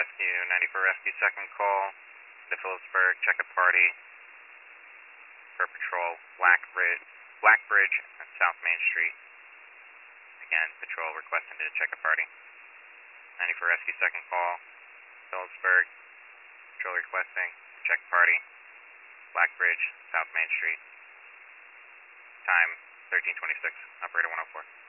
Rescue, 94 Rescue, second call to Phillipsburg, check a party for patrol, Black Bridge and South Main Street. Again, patrol requesting to check a party. 94 Rescue, second call, Phillipsburg, patrol requesting to check party, Black Bridge, South Main Street. Time 13:26, operator 104.